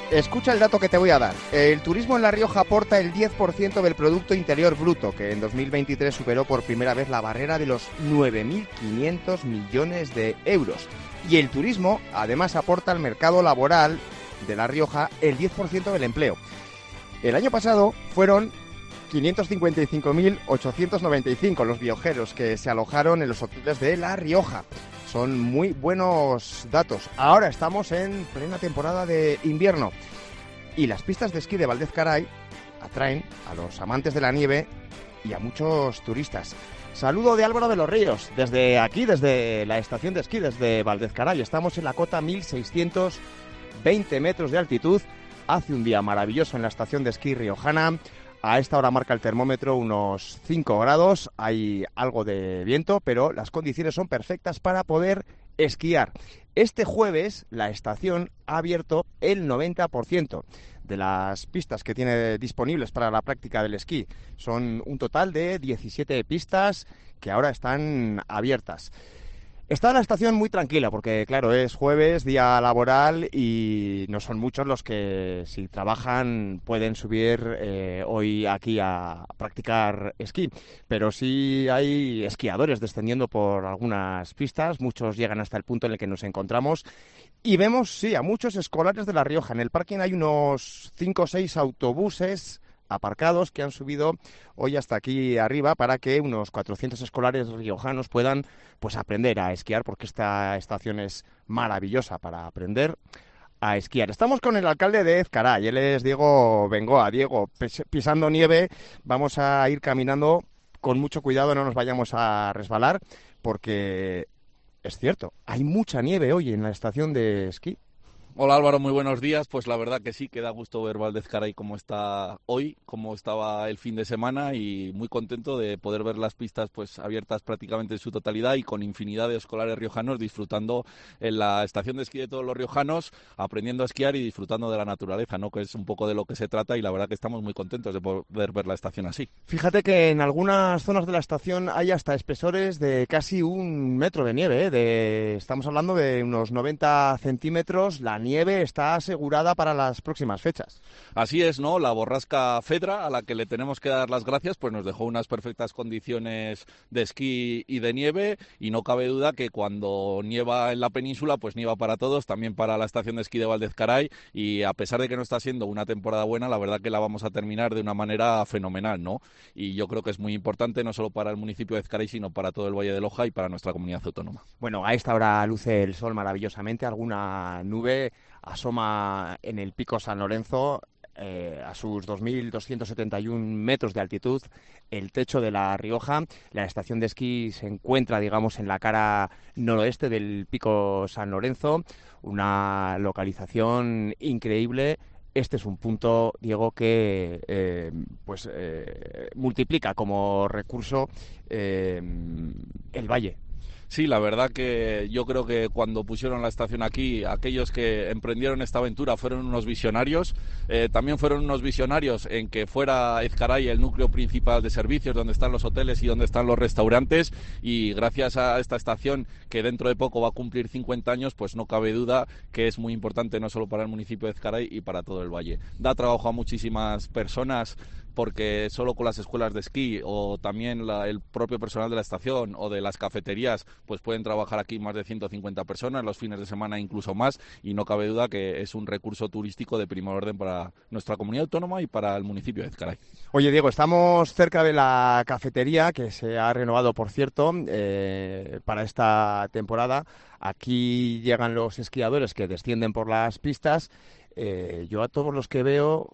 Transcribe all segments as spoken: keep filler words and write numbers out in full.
Escucha el dato que te voy a dar. El turismo en La Rioja aporta el diez por ciento del Producto Interior Bruto, que en dos mil veintitrés superó por primera vez la barrera de los nueve mil quinientos millones de euros. Y el turismo, además, aporta al mercado laboral de La Rioja el diez por ciento del empleo. El año pasado fueron quinientos cincuenta y cinco mil ochocientos noventa y cinco los viajeros que se alojaron en los hoteles de La Rioja. Son muy buenos datos. Ahora estamos en plena temporada de invierno y las pistas de esquí de Valdez-Caray atraen a los amantes de la nieve y a muchos turistas. Saludo de Álvaro de los Ríos, desde aquí, desde la estación de esquí, desde Valdez-Caray. Estamos en la cota mil seiscientos veinte metros de altitud. Hace un día maravilloso en la estación de esquí riojana. A esta hora marca el termómetro unos cinco grados, hay algo de viento, pero las condiciones son perfectas para poder esquiar. Este jueves la estación ha abierto el noventa por ciento de las pistas que tiene disponibles para la práctica del esquí. Son un total de diecisiete pistas que ahora están abiertas. Está la estación muy tranquila porque, claro, es jueves, día laboral y no son muchos los que, si trabajan, pueden subir eh, hoy aquí a practicar esquí. Pero sí hay esquiadores descendiendo por algunas pistas, muchos llegan hasta el punto en el que nos encontramos y vemos, sí, a muchos escolares de La Rioja. En el parking hay unos cinco o seis autobuses aparcados que han subido hoy hasta aquí arriba para que unos cuatrocientos escolares riojanos puedan pues aprender a esquiar, porque esta estación es maravillosa para aprender a esquiar. Estamos con el alcalde de Ezcaray, él es Diego Bengoa. Diego, pisando nieve, vamos a ir caminando con mucho cuidado, no nos vayamos a resbalar, porque es cierto, hay mucha nieve hoy en la estación de esquí. Hola Álvaro, muy buenos días. Pues la verdad que sí, que da gusto ver Valdez-Caray como está hoy, como estaba el fin de semana, y muy contento de poder ver las pistas pues abiertas prácticamente en su totalidad y con infinidad de escolares riojanos disfrutando en la estación de esquí de todos los riojanos, aprendiendo a esquiar y disfrutando de la naturaleza, ¿no? Que es un poco de lo que se trata, y la verdad que estamos muy contentos de poder ver la estación así. Fíjate que en algunas zonas de la estación hay hasta espesores de casi un metro de nieve, ¿eh? de, estamos hablando de unos noventa centímetros. La nieve está asegurada para las próximas fechas. Así es, ¿no? La borrasca Fedra, a la que le tenemos que dar las gracias, pues nos dejó unas perfectas condiciones de esquí y de nieve, y no cabe duda que cuando nieva en la península, pues nieva para todos, también para la estación de esquí de Valdez-Caray, y a pesar de que no está siendo una temporada buena, la verdad que la vamos a terminar de una manera fenomenal, ¿no? Y yo creo que es muy importante, no solo para el municipio de Ezcaray, sino para todo el Valle de Loja y para nuestra comunidad autónoma. Bueno, a esta hora luce el sol maravillosamente, alguna nube asoma en el Pico San Lorenzo, eh, a sus dos mil doscientos setenta y un metros de altitud, el techo de La Rioja. La estación de esquí se encuentra, digamos, en la cara noroeste del Pico San Lorenzo, una localización increíble. Este es un punto, Diego, que eh, pues eh, multiplica como recurso eh, el valle. Sí, la verdad que yo creo que cuando pusieron la estación aquí, aquellos que emprendieron esta aventura fueron unos visionarios. Eh, también fueron unos visionarios en que fuera Ezcaray el núcleo principal de servicios, donde están los hoteles y donde están los restaurantes, y gracias a esta estación, que dentro de poco va a cumplir cincuenta años, pues no cabe duda que es muy importante no solo para el municipio de Ezcaray y para todo el valle. Da trabajo a muchísimas personas, porque solo con las escuelas de esquí o también la, el propio personal de la estación o de las cafeterías, pues pueden trabajar aquí más de ciento cincuenta personas, los fines de semana incluso más, y no cabe duda que es un recurso turístico de primer orden para nuestra comunidad autónoma y para el municipio de Ezcaray. Oye, Diego, estamos cerca de la cafetería, que se ha renovado, por cierto, eh, para esta temporada. Aquí llegan los esquiadores que descienden por las pistas. Eh, yo a todos los que veo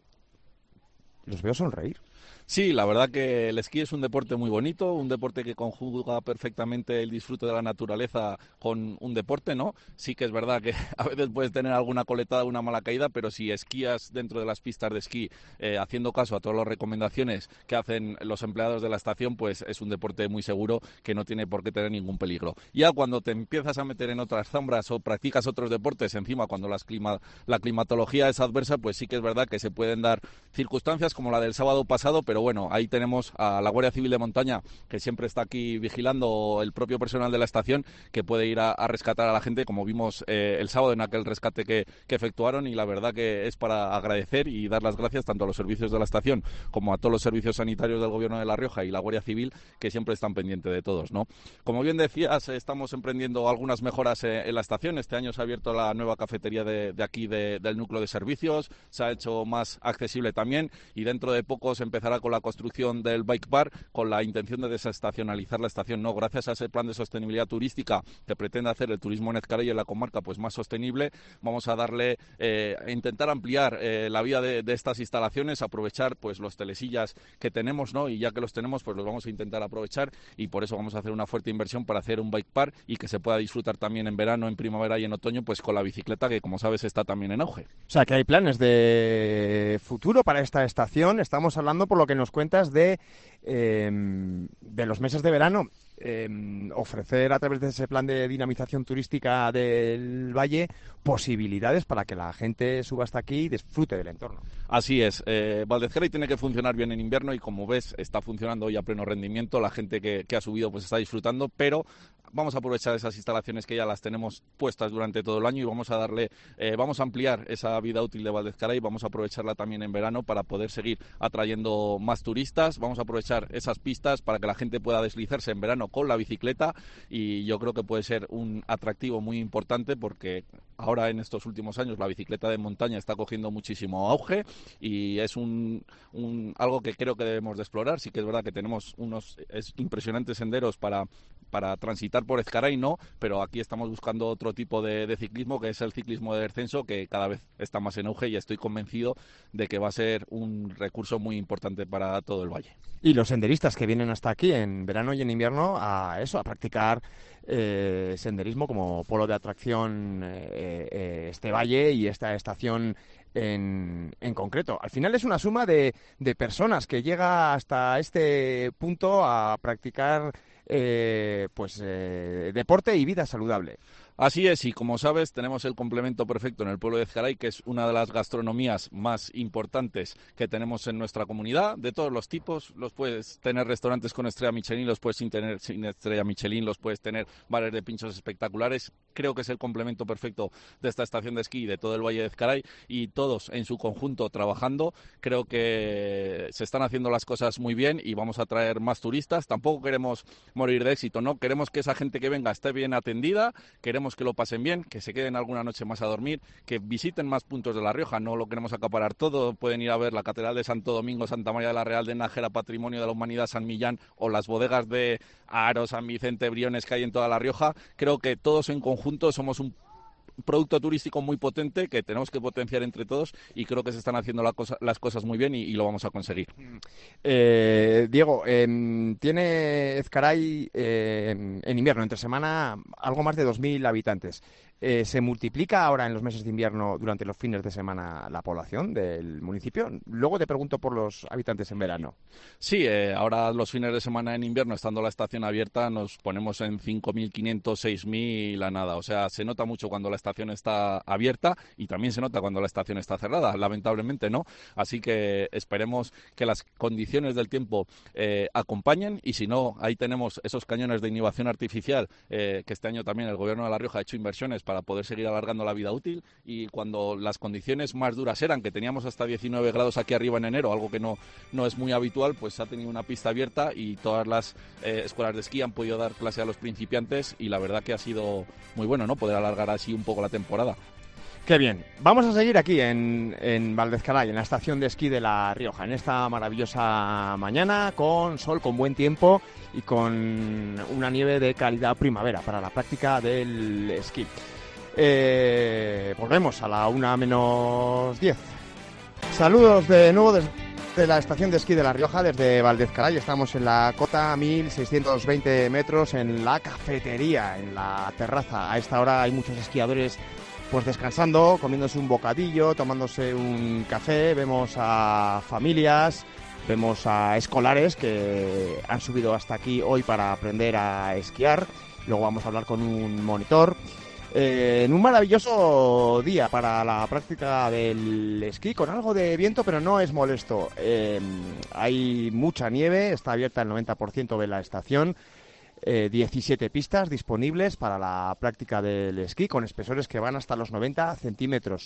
los veo sonreír. Sí, la verdad que el esquí es un deporte muy bonito, un deporte que conjuga perfectamente el disfrute de la naturaleza con un deporte, ¿no? Sí que es verdad que a veces puedes tener alguna coletada, una mala caída, pero si esquías dentro de las pistas de esquí, eh, haciendo caso a todas las recomendaciones que hacen los empleados de la estación, pues es un deporte muy seguro que no tiene por qué tener ningún peligro. Ya cuando te empiezas a meter en otras sombras o practicas otros deportes, encima cuando las clima, la climatología es adversa, pues sí que es verdad que se pueden dar circunstancias como la del sábado pasado, pero pero bueno, ahí tenemos a la Guardia Civil de Montaña, que siempre está aquí vigilando, el propio personal de la estación, que puede ir a, a rescatar a la gente, como vimos eh, el sábado en aquel rescate que, que efectuaron, y la verdad que es para agradecer y dar las gracias tanto a los servicios de la estación como a todos los servicios sanitarios del Gobierno de La Rioja y la Guardia Civil, que siempre están pendientes de todos, ¿no? Como bien decías, estamos emprendiendo algunas mejoras eh, en la estación. Este año se ha abierto la nueva cafetería de, de aquí de, del núcleo de servicios, se ha hecho más accesible también, y dentro de poco se empezará con la construcción del bike bar, con la intención de desestacionalizar la estación, ¿no? Gracias a ese plan de sostenibilidad turística que pretende hacer el turismo en Ezcaray y en la comarca pues más sostenible, vamos a darle, eh, a intentar ampliar eh, la vida de, de estas instalaciones, aprovechar pues los telesillas que tenemos, ¿no? Y ya que los tenemos, pues los vamos a intentar aprovechar, y por eso vamos a hacer una fuerte inversión para hacer un bike park y que se pueda disfrutar también en verano, en primavera y en otoño, pues con la bicicleta, que como sabes está también en auge. O sea, que hay planes de futuro para esta estación. Estamos hablando, por lo que nos cuentas, de, eh, de los meses de verano. Eh, ofrecer a través de ese plan de dinamización turística del valle posibilidades para que la gente suba hasta aquí y disfrute del entorno. Así es, eh, Valdezcaray tiene que funcionar bien en invierno y como ves está funcionando hoy a pleno rendimiento, la gente que, que ha subido pues está disfrutando, pero vamos a aprovechar esas instalaciones que ya las tenemos puestas durante todo el año y vamos a darle, eh, vamos a ampliar esa vida útil de Valdezcaray, vamos a aprovecharla también en verano para poder seguir atrayendo más turistas, vamos a aprovechar esas pistas para que la gente pueda deslizarse en verano con la bicicleta, y yo creo que puede ser un atractivo muy importante porque ahora en estos últimos años la bicicleta de montaña está cogiendo muchísimo auge y es un, un algo que creo que debemos de explorar. Sí que es verdad que tenemos unos es, impresionantes senderos para, para transitar por Ezcaray, no, pero aquí estamos buscando otro tipo de, de ciclismo, que es el ciclismo de descenso, que cada vez está más en auge y estoy convencido de que va a ser un recurso muy importante para todo el valle. Y los senderistas que vienen hasta aquí en verano y en invierno a eso, a practicar eh, senderismo como polo de atracción eh, eh, este valle y esta estación en, en concreto. Al final es una suma de, de personas que llega hasta este punto a practicar eh, pues eh, deporte y vida saludable. Así es, y como sabes, tenemos el complemento perfecto en el pueblo de Ezcaray, que es una de las gastronomías más importantes que tenemos en nuestra comunidad, de todos los tipos. Los puedes tener restaurantes con estrella Michelin, los puedes sin tener sin estrella Michelin, los puedes tener bares de pinchos espectaculares. Creo que es el complemento perfecto de esta estación de esquí de todo el Valle de Ezcaray, y todos en su conjunto trabajando. Creo que se están haciendo las cosas muy bien y vamos a traer más turistas. Tampoco queremos morir de éxito, ¿no? Queremos que esa gente que venga esté bien atendida, queremos que lo pasen bien, que se queden alguna noche más a dormir, que visiten más puntos de La Rioja, no lo queremos acaparar todo, pueden ir a ver la Catedral de Santo Domingo, Santa María de la Real de Nájera, Patrimonio de la Humanidad, San Millán, o las bodegas de Aro, San Vicente, Briones que hay en toda La Rioja. Creo que todos en conjunto somos un producto turístico muy potente que tenemos que potenciar entre todos, y creo que se están haciendo la cosa, las cosas muy bien y, y lo vamos a conseguir. Eh, Diego, eh, tiene Ezcaray eh, en invierno, entre semana, algo más de dos mil habitantes. Eh, ¿Se multiplica ahora en los meses de invierno durante los fines de semana la población del municipio? Luego te pregunto por los habitantes en verano. Sí, eh, ahora los fines de semana en invierno, estando la estación abierta, nos ponemos en cinco mil quinientos, seis mil a nada. O sea, se nota mucho cuando la estación está abierta y también se nota cuando la estación está cerrada, lamentablemente, ¿no? Así que esperemos que las condiciones del tiempo eh, acompañen, y si no, ahí tenemos esos cañones de inhibición artificial eh, que este año también el Gobierno de La Rioja ha hecho inversiones para poder seguir alargando la vida útil, y cuando las condiciones más duras eran, que teníamos hasta diecinueve grados aquí arriba en enero, algo que no, no es muy habitual, pues ha tenido una pista abierta y todas las eh, escuelas de esquí han podido dar clase a los principiantes, y la verdad que ha sido muy bueno, ¿no?, poder alargar así un poco la temporada. Qué bien. Vamos a seguir aquí en, en Valdezcaray, en la estación de esquí de La Rioja, en esta maravillosa mañana, con sol, con buen tiempo y con una nieve de calidad primavera para la práctica del esquí. Eh, volvemos a la una menos diez. Saludos de nuevo desde la estación de esquí de La Rioja, desde Valdezcaray. Estamos en la cota mil seiscientos veinte metros, en la cafetería, en la terraza. A esta hora hay muchos esquiadores pues descansando, comiéndose un bocadillo, tomándose un café. Vemos a familias, vemos a escolares que han subido hasta aquí hoy para aprender a esquiar. Luego vamos a hablar con un monitor. Eh, en un maravilloso día para la práctica del esquí, con algo de viento, pero no es molesto. Eh, hay mucha nieve, está abierta el noventa por ciento de la estación. Eh, diecisiete pistas disponibles para la práctica del esquí, con espesores que van hasta los noventa centímetros.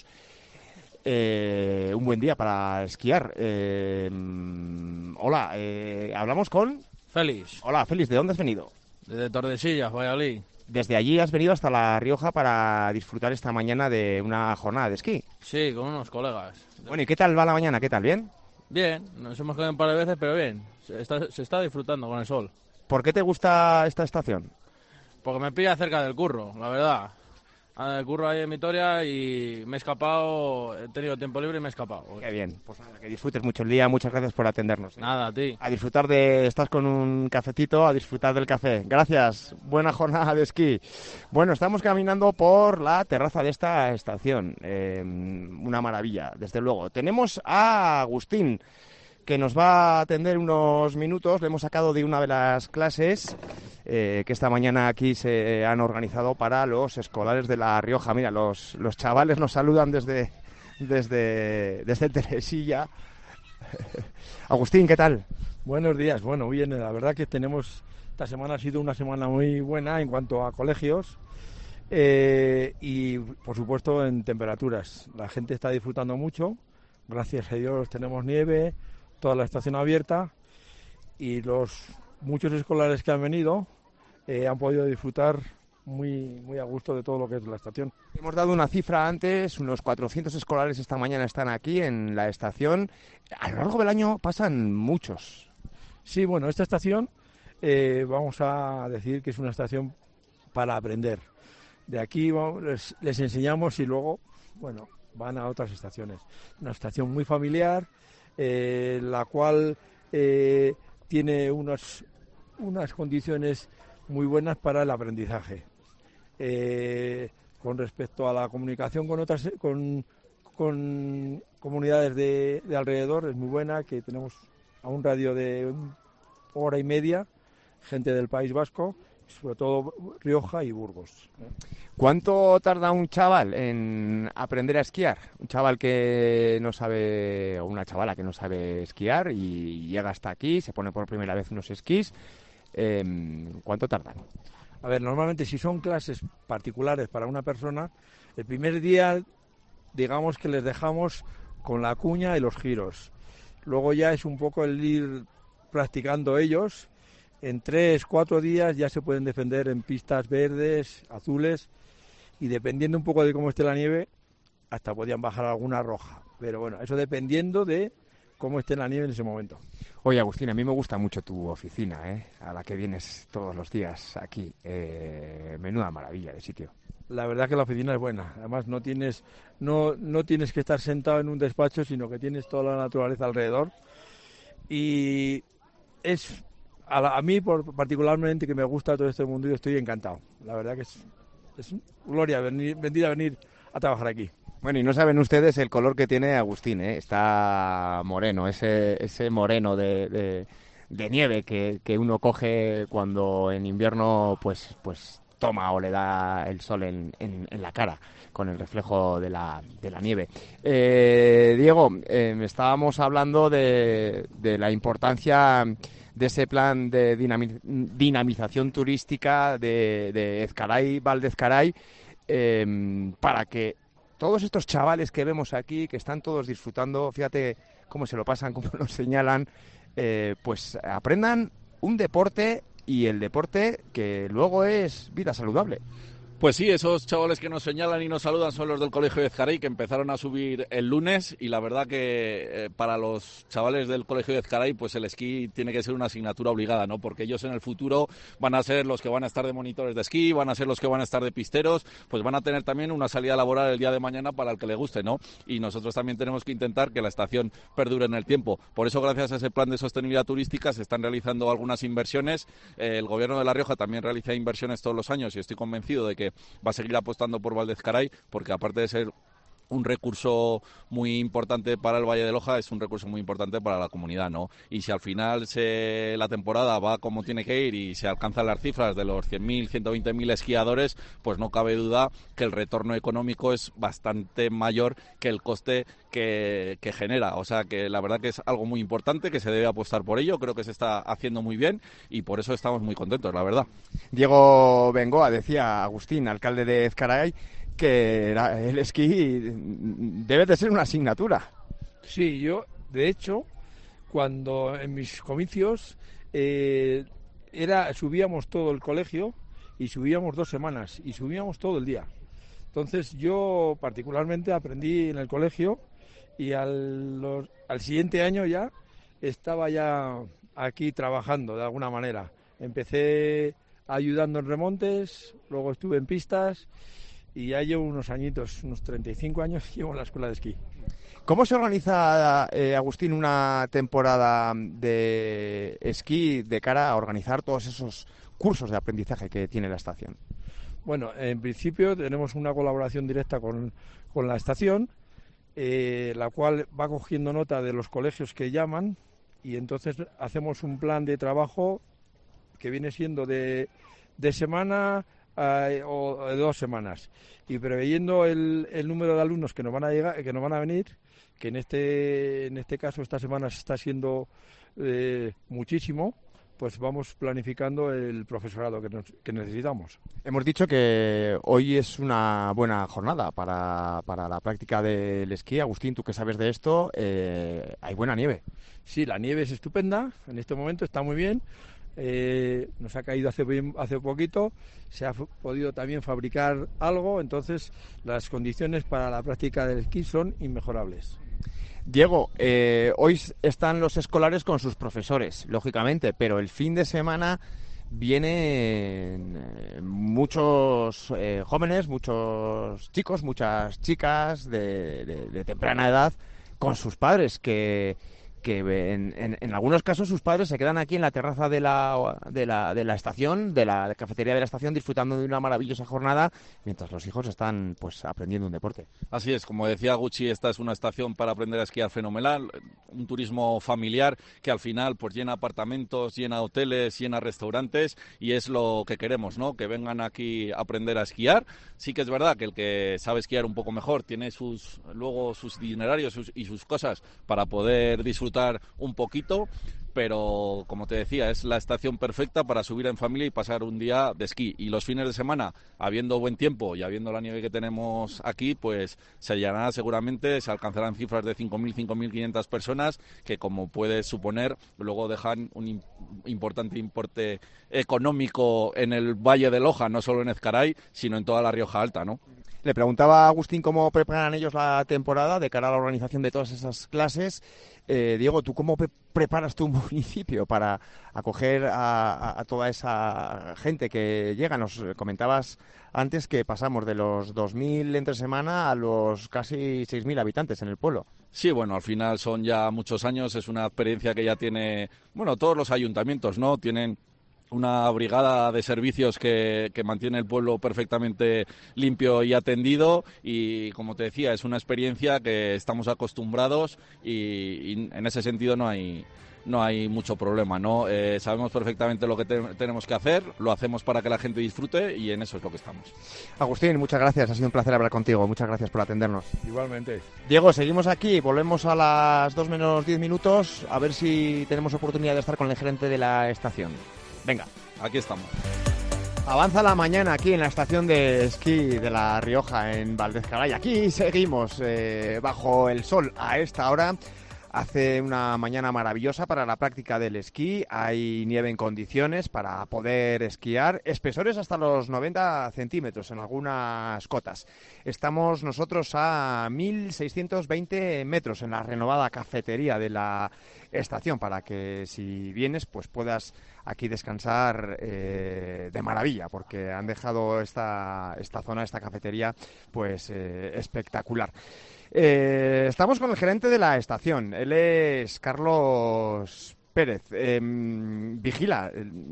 Eh, un buen día para esquiar. Eh, hola, eh, hablamos con... Félix. Hola, Félix, ¿de dónde has venido? Desde Tordesillas, Valladolid. Desde allí has venido hasta La Rioja para disfrutar esta mañana de una jornada de esquí. Sí, con unos colegas. Bueno, ¿y qué tal va la mañana? ¿Qué tal? ¿Bien? Bien, nos hemos quedado un par de veces, pero bien. Se está, se está disfrutando con el sol. ¿Por qué te gusta esta estación? Porque me pilla cerca del curro, la verdad. El curro ahí en Vitoria y me he escapado, he tenido tiempo libre y me he escapado. Qué bien, pues nada, que disfrutes mucho el día, muchas gracias por atendernos. ¿eh? Nada, a ti. A disfrutar de, estás con un cafetito, a disfrutar del café. Gracias, buena jornada de esquí. Bueno, estamos caminando por la terraza de esta estación, eh, una maravilla, desde luego. Tenemos a Agustín, que nos va a atender unos minutos, le hemos sacado de una de las clases eh, que esta mañana aquí se han organizado para los escolares de La Rioja. Mira, los, los chavales nos saludan desde, desde, desde Teresilla. Agustín, ¿qué tal? Buenos días, bueno, bien, la verdad que tenemos, esta semana ha sido una semana muy buena en cuanto a colegios eh, y por supuesto en temperaturas. La gente está disfrutando mucho, gracias a Dios tenemos nieve, toda la estación abierta y los muchos escolares que han venido eh, han podido disfrutar muy, muy a gusto de todo lo que es la estación. Hemos dado una cifra antes, unos cuatrocientos escolares esta mañana están aquí en la estación. A lo largo del año pasan muchos. Sí, bueno, esta estación eh, vamos a decir que es una estación para aprender. De aquí vamos, les, les enseñamos y luego, bueno, van a otras estaciones. Una estación muy familiar, Eh, la cual eh, tiene unos, unas condiciones muy buenas para el aprendizaje. Eh, con respecto a la comunicación con otras con, con comunidades de, de alrededor es muy buena, que tenemos a un radio de una hora y media gente del País Vasco, sobre todo Rioja y Burgos. ¿Cuánto tarda un chaval en aprender a esquiar? Un chaval que no sabe, o una chavala que no sabe esquiar y llega hasta aquí, se pone por primera vez unos esquís. Eh, ¿Cuánto tardan? A ver, normalmente si son clases particulares para una persona, el primer día, digamos que les dejamos con la cuña y los giros. Luego ya es un poco el ir practicando ellos. En tres, cuatro días ya se pueden defender en pistas verdes, azules, y dependiendo un poco de cómo esté la nieve, hasta podían bajar alguna roja. Pero bueno, eso dependiendo de cómo esté la nieve en ese momento. Oye, Agustín, a mí me gusta mucho tu oficina, ¿eh? A la que vienes todos los días aquí. Eh, menuda maravilla de sitio. La verdad que la oficina es buena. Además no tienes, no, no tienes que estar sentado en un despacho, sino que tienes toda la naturaleza alrededor. Y es... A, la, a mí, por, particularmente, que me gusta todo este mundo, yo estoy encantado. La verdad que es, es gloria venir, venir a venir a trabajar aquí. Bueno, y no saben ustedes el color que tiene Agustín, ¿eh? Está moreno, ese, ese moreno de, de, de nieve que, que uno coge cuando en invierno pues, pues toma o le da el sol en, en, en la cara con el reflejo de la, de la nieve. Eh, Diego, eh, estábamos hablando de, de la importancia de ese plan de dinami- dinamización turística de, de Ezcaray, Val de Ezcaray, eh, para que todos estos chavales que vemos aquí, que están todos disfrutando, fíjate cómo se lo pasan, cómo lo señalan, eh, pues aprendan un deporte, y el deporte que luego es vida saludable. Pues sí, esos chavales que nos señalan y nos saludan son los del Colegio de Ezcaray, que empezaron a subir el lunes, y la verdad que eh, para los chavales del Colegio de Ezcaray pues el esquí tiene que ser una asignatura obligada, ¿no? Porque ellos en el futuro van a ser los que van a estar de monitores de esquí, van a ser los que van a estar de pisteros, pues van a tener también una salida laboral el día de mañana para el que le guste, ¿no? Y nosotros también tenemos que intentar que la estación perdure en el tiempo. Por eso, gracias a ese plan de sostenibilidad turística, se están realizando algunas inversiones. Eh, el Gobierno de La Rioja también realiza inversiones todos los años, y estoy convencido de que va a seguir apostando por Val de Ezcaray, porque aparte de ser un recurso muy importante para el Valle de Loja, es un recurso muy importante para la comunidad, ¿no? Y si al final se, la temporada va como tiene que ir y se alcanzan las cifras de los cien mil, ciento veinte mil esquiadores, pues no cabe duda que el retorno económico es bastante mayor que el coste que, que genera. O sea que la verdad que es algo muy importante, que se debe apostar por ello, creo que se está haciendo muy bien y por eso estamos muy contentos, la verdad. Diego Bengoa, decía Agustín, alcalde de Ezcaray, que el esquí debe de ser una asignatura. Sí, yo, de hecho, cuando en mis comicios eh, era subíamos todo el colegio y subíamos dos semanas y subíamos todo el día. Entonces yo particularmente aprendí en el colegio y al, los, al siguiente año ya estaba ya aquí trabajando de alguna manera. Empecé ayudando en remontes, luego estuve en pistas y ya llevo unos añitos, unos treinta y cinco años llevo en la escuela de esquí. ¿Cómo se organiza, eh, Agustín, una temporada de esquí de cara a organizar todos esos cursos de aprendizaje que tiene la estación? Bueno, en principio tenemos una colaboración directa con, con la estación, eh, la cual va cogiendo nota de los colegios que llaman y entonces hacemos un plan de trabajo que viene siendo de, de semana Uh, o de dos semanas y preveyendo el, el número de alumnos que nos van a llegar, que nos van a venir, que en este en este caso esta semana está siendo eh, muchísimo, pues vamos planificando el profesorado que, nos, que necesitamos. Hemos dicho que hoy es una buena jornada para, para la práctica del esquí. Agustín, tú que sabes de esto, eh, hay buena nieve. Sí, la nieve es estupenda, en este momento está muy bien. Eh, nos ha caído hace, hace poquito, se ha podido también fabricar algo, entonces las condiciones para la práctica del esquí son inmejorables. Diego, eh, hoy están los escolares con sus profesores, lógicamente, pero el fin de semana vienen eh, muchos eh, jóvenes, muchos chicos, muchas chicas de, de, de temprana edad con sus padres que... que en, en, en algunos casos sus padres se quedan aquí en la terraza de la, de la, de la estación, de la cafetería de la estación, disfrutando de una maravillosa jornada, mientras los hijos están pues aprendiendo un deporte. Así es, como decía Gucci, esta es una estación para aprender a esquiar fenomenal, un turismo familiar que al final pues llena apartamentos, llena hoteles, llena restaurantes y es lo que queremos, ¿no? Que vengan aquí a aprender a esquiar. Sí que es verdad que el que sabe esquiar un poco mejor tiene sus luego sus itinerarios sus, y sus cosas para poder disfrutar un poquito, pero como te decía, es la estación perfecta para subir en familia y pasar un día de esquí. Y los fines de semana, habiendo buen tiempo y habiendo la nieve que tenemos aquí, pues se llenará seguramente, se alcanzarán cifras de cinco mil, cinco mil quinientas personas, que como puedes suponer, luego dejan un importante importe económico en el Valle de Loja, no solo en Ezcaray, sino en toda la Rioja Alta, ¿no? Le preguntaba a Agustín cómo preparan ellos la temporada de cara a la organización de todas esas clases. Eh, Diego, ¿tú cómo pre preparas tu municipio para acoger a, a, a toda esa gente que llega? Nos comentabas antes que pasamos de los dos mil entre semana a los casi seis mil habitantes en el pueblo. Sí, bueno, al final son ya muchos años, es una experiencia que ya tiene, bueno, todos los ayuntamientos, ¿no? Tienen una brigada de servicios que, que mantiene el pueblo perfectamente limpio y atendido y, como te decía, es una experiencia que estamos acostumbrados y, y en ese sentido no hay no hay mucho problema, ¿no? Eh, sabemos perfectamente lo que te tenemos que hacer, lo hacemos para que la gente disfrute y en eso es lo que estamos. Agustín, muchas gracias, ha sido un placer hablar contigo, muchas gracias por atendernos. Igualmente. Diego, seguimos aquí, volvemos a las dos menos diez minutos, a ver si tenemos oportunidad de estar con el gerente de la estación. Venga, aquí estamos. Avanza la mañana aquí en la estación de esquí de La Rioja, en Valdezcaray. Aquí seguimos eh, bajo el sol a esta hora. Hace una mañana maravillosa para la práctica del esquí. Hay nieve en condiciones para poder esquiar. Espesores hasta los noventa centímetros en algunas cotas. Estamos nosotros a mil seiscientos veinte metros en la renovada cafetería de la estación para que si vienes pues puedas aquí descansar eh, de maravilla, porque han dejado esta, esta zona, esta cafetería pues eh, espectacular. Eh, estamos con el gerente de la estación, él es Carlos Pérez, eh, vigila,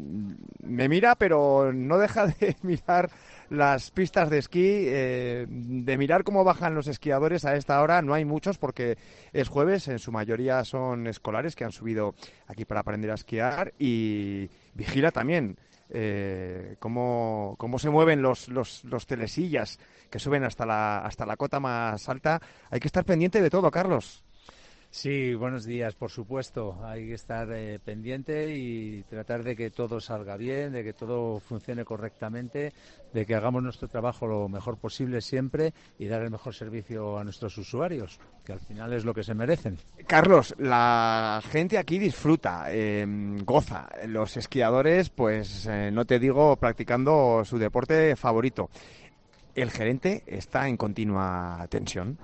me mira pero no deja de mirar las pistas de esquí, eh, de mirar cómo bajan los esquiadores a esta hora. No hay muchos porque es jueves, en su mayoría son escolares que han subido aquí para aprender a esquiar, y vigila también eh, cómo, cómo se mueven los, los, los telesillas que suben hasta la, hasta la cota más alta. Hay que estar pendiente de todo, Carlos. Sí, buenos días, por supuesto. Hay que estar eh, pendiente y tratar de que todo salga bien, de que todo funcione correctamente, de que hagamos nuestro trabajo lo mejor posible siempre y dar el mejor servicio a nuestros usuarios, que al final es lo que se merecen. Carlos, la gente aquí disfruta, eh, goza. Los esquiadores, pues eh, no te digo, practicando su deporte favorito. ¿El gerente está en continua tensión?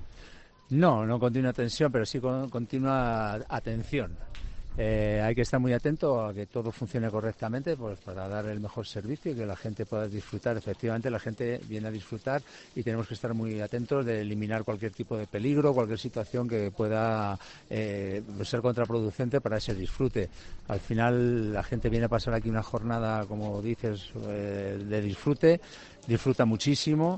No, no continua tensión, pero sí con continua atención. Eh, hay que estar muy atento a que todo funcione correctamente, pues para dar el mejor servicio y que la gente pueda disfrutar. Efectivamente, la gente viene a disfrutar y tenemos que estar muy atentos de eliminar cualquier tipo de peligro, cualquier situación que pueda eh, ser contraproducente para ese disfrute. Al final, la gente viene a pasar aquí una jornada, como dices, eh, de disfrute, disfruta muchísimo.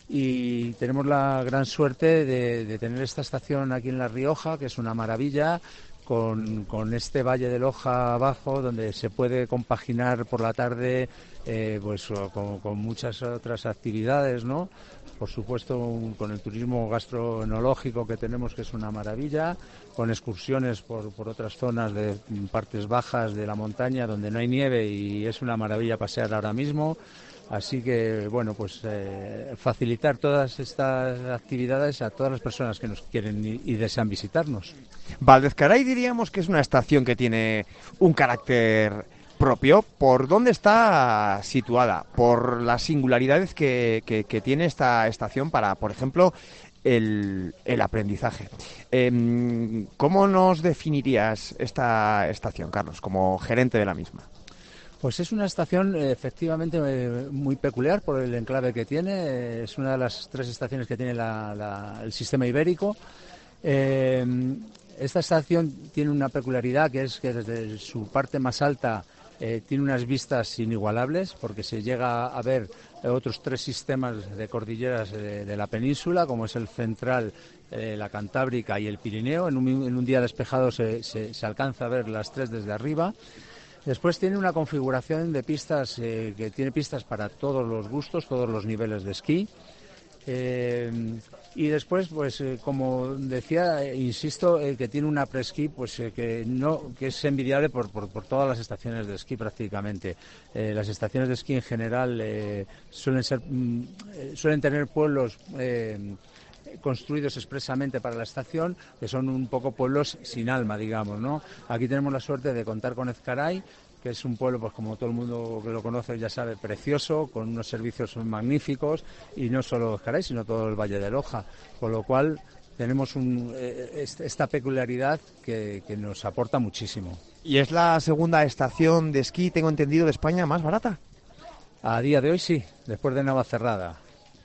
Y tenemos la gran suerte de, de tener esta estación aquí en La Rioja, que es una maravilla, con, con este Valle de Loja abajo, donde se puede compaginar por la tarde eh, pues con, con muchas otras actividades, ¿no? Por supuesto, un, con el turismo gastroenológico que tenemos, que es una maravilla, con excursiones por, por otras zonas de partes bajas de la montaña donde no hay nieve y es una maravilla pasear ahora mismo. Así que, bueno, pues eh, facilitar todas estas actividades a todas las personas que nos quieren y, y desean visitarnos. Valdezcaray diríamos que es una estación que tiene un carácter propio. ¿Por dónde está situada? Por las singularidades que, que, que tiene esta estación para, por ejemplo, el, el aprendizaje. Eh, ¿Cómo nos definirías esta estación, Carlos, como gerente de la misma? Pues es una estación eh, efectivamente eh, muy peculiar por el enclave que tiene. Eh, es una de las tres estaciones que tiene la, la, el sistema ibérico. Eh, esta estación tiene una peculiaridad, que es que desde su parte más alta eh, tiene unas vistas inigualables, porque se llega a ver otros tres sistemas de cordilleras de, de la península, como es el central, eh, la Cantábrica y el Pirineo. En un, en un día despejado se, se, se alcanza a ver las tres desde arriba. Después tiene una configuración de pistas eh, que tiene pistas para todos los gustos, todos los niveles de esquí. Eh, y después, pues eh, como decía, eh, insisto, eh, que tiene una presquí pues eh, que no que es envidiable por, por, por todas las estaciones de esquí prácticamente. Eh, las estaciones de esquí en general eh, suelen ser mm, eh, suelen tener pueblos eh, construidos expresamente para la estación, que son un poco pueblos sin alma, digamos, ¿no? Aquí tenemos la suerte de contar con Ezcaray, que es un pueblo, pues como todo el mundo que lo conoce ya sabe, precioso, con unos servicios magníficos, y no solo Ezcaray, sino todo el Valle de Loja, con lo cual tenemos un, eh, esta peculiaridad que, que nos aporta muchísimo. ¿Y es la segunda estación de esquí, tengo entendido, de España más barata? A día de hoy sí, después de Navacerrada.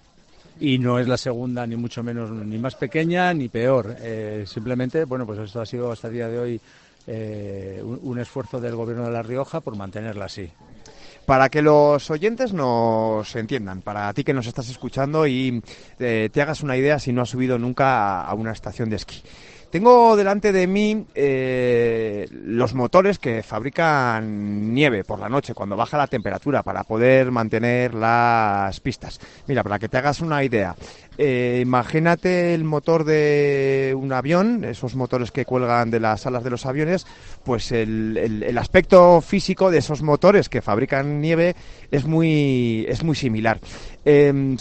Y no es la segunda, ni mucho menos, ni más pequeña, ni peor. Eh, simplemente, bueno, pues esto ha sido hasta el día de hoy eh, un, un esfuerzo del Gobierno de La Rioja por mantenerla así. Para que los oyentes nos entiendan, para ti que nos estás escuchando y eh, te hagas una idea si no has subido nunca a, a una estación de esquí. Tengo delante de mí eh, los motores que fabrican nieve por la noche cuando baja la temperatura para poder mantener las pistas. Mira, para que te hagas una idea, eh, imagínate el motor de un avión, esos motores que cuelgan de las alas de los aviones, pues el, el, el aspecto físico de esos motores que fabrican nieve es muy, es muy similar. Eh,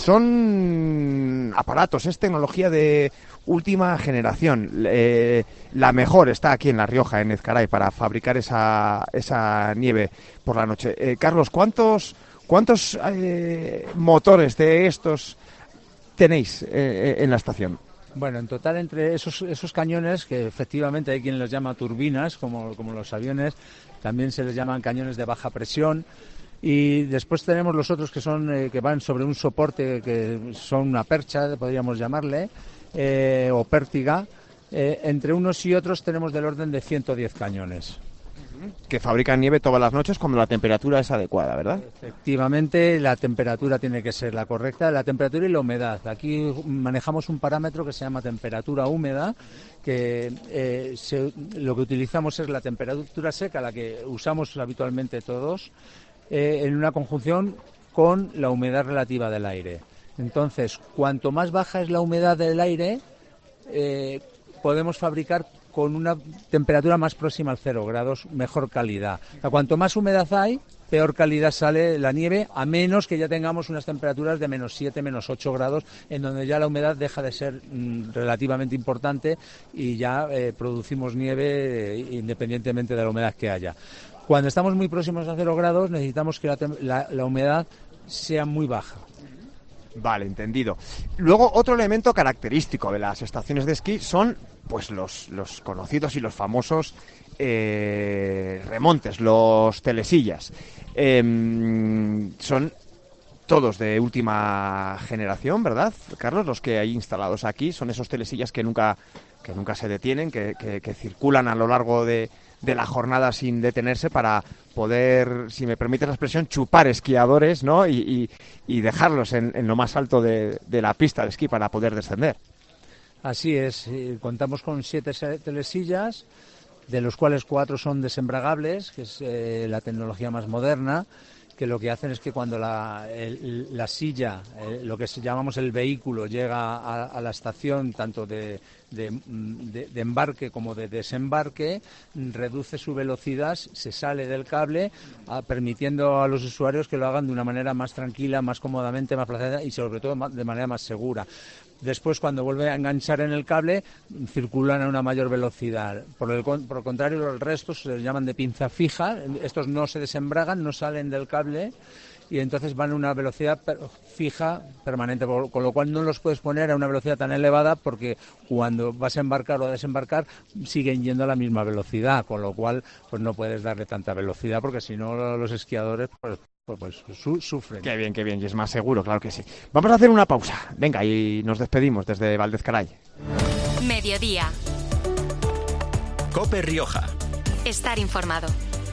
son aparatos, es tecnología de última generación. Eh, la mejor está aquí en La Rioja, en Ezcaray, para fabricar esa, esa nieve por la noche. Eh, Carlos, ¿cuántos, cuántos eh, motores de estos tenéis eh, en la estación? Bueno, en total entre esos, esos cañones, que efectivamente hay quien los llama turbinas, como, como los aviones, también se les llaman cañones de baja presión. Y después tenemos los otros que son eh, que van sobre un soporte que son una percha, podríamos llamarle, eh, o pértiga. Eh, entre unos y otros tenemos del orden de ciento diez cañones. Que fabrican nieve todas las noches cuando la temperatura es adecuada, ¿verdad? Efectivamente, la temperatura tiene que ser la correcta, la temperatura y la humedad. Aquí manejamos un parámetro que se llama temperatura húmeda, que eh, se, lo que utilizamos es la temperatura seca, la que usamos habitualmente todos, eh, en una conjunción con la humedad relativa del aire. Entonces, cuanto más baja es la humedad del aire, eh, podemos fabricar con una temperatura más próxima al cero grados, mejor calidad. O sea, cuanto más humedad hay, peor calidad sale la nieve, a menos que ya tengamos unas temperaturas de menos siete, menos ocho grados, en donde ya la humedad deja de ser mm, relativamente importante y ya eh, producimos nieve eh, independientemente de la humedad que haya. Cuando estamos muy próximos a cero grados, necesitamos que la, la, la humedad sea muy baja. Vale, entendido. Luego, otro elemento característico de las estaciones de esquí son pues los, los conocidos y los famosos eh, remontes, los telesillas. Eh, son todos de última generación, ¿verdad, Carlos? Los que hay instalados aquí son esos telesillas que nunca, que nunca se detienen, que, que, que circulan a lo largo de, de la jornada sin detenerse para poder, si me permites la expresión, chupar esquiadores, ¿no? Y, y, y dejarlos en, en lo más alto de, de la pista de esquí para poder descender. Así es, contamos con siete telesillas, de los cuales cuatro son desembragables, que es eh, la tecnología más moderna, que lo que hacen es que cuando la, el, la silla, eh, lo que llamamos el vehículo, llega a, a la estación tanto de, de, de, de embarque como de desembarque, reduce su velocidad, se sale del cable, a, permitiendo a los usuarios que lo hagan de una manera más tranquila, más cómodamente, más placentera y sobre todo de manera más segura. Después, cuando vuelve a enganchar en el cable, circulan a una mayor velocidad. Por el, por el contrario, los restos se llaman de pinza fija. Estos no se desembragan, no salen del cable y entonces van a una velocidad per, fija, permanente. Con lo cual no los puedes poner a una velocidad tan elevada porque cuando vas a embarcar o a desembarcar siguen yendo a la misma velocidad. Con lo cual pues no puedes darle tanta velocidad porque si no los esquiadores pues Pues, pues su, sufren. Qué bien, qué bien, y es más seguro, claro que sí. Vamos a hacer una pausa, venga, y nos despedimos desde Valdezcaray. Mediodía. COPE Rioja. Estar informado.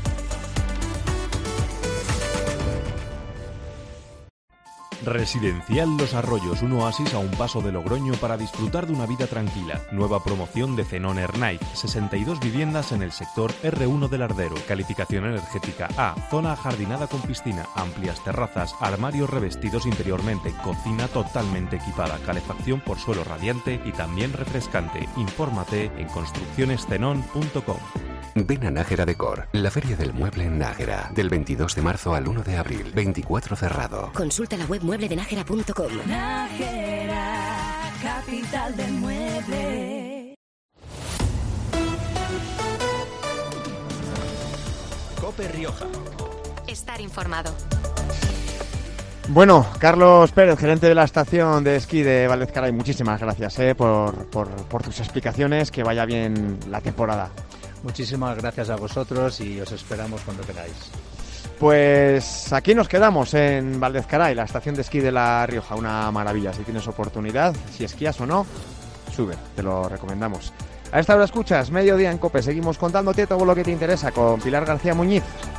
Residencial Los Arroyos, un oasis a un paso de Logroño para disfrutar de una vida tranquila. Nueva promoción de Zenón Air Night, sesenta y dos viviendas en el sector erre uno del Ardero. Calificación energética A, zona ajardinada con piscina, amplias terrazas, armarios revestidos interiormente, cocina totalmente equipada, calefacción por suelo radiante y también refrescante. Infórmate en construcciones zenón punto com. Ven a Nájera Decor, la feria del mueble en Nájera, del veintidós de marzo al uno de abril, veinticuatro cerrado. Consulta la web mueble de nájera punto com. Nájera, capital del mueble. COPE Rioja. Estar informado. Bueno, Carlos Pérez, gerente de la estación de esquí de Valdezcaray, muchísimas gracias eh, por, por, por tus explicaciones, que vaya bien la temporada. Muchísimas gracias a vosotros y os esperamos cuando queráis. Pues aquí nos quedamos en Valdezcaray, la estación de esquí de La Rioja, una maravilla. Si tienes oportunidad, si esquías o no, sube, te lo recomendamos. A esta hora escuchas Mediodía en COPE, seguimos contándote todo lo que te interesa con Pilar García Muñiz.